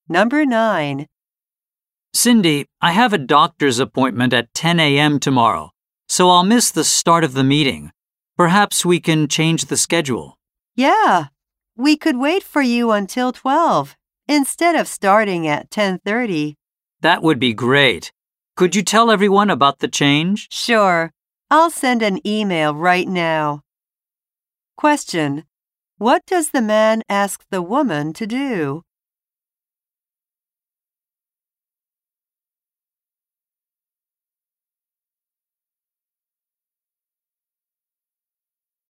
Number 9. Cindy, I have a doctor's appointment at 10 a.m. tomorrow, so I'll miss the start of the meeting. Perhaps we can change the schedule. Yeah, we could wait for you until 12 instead of starting at 10:30. That would be great. Could you tell everyone about the change? Sure, I'll send an email right now. Question: What does the man ask the woman to do?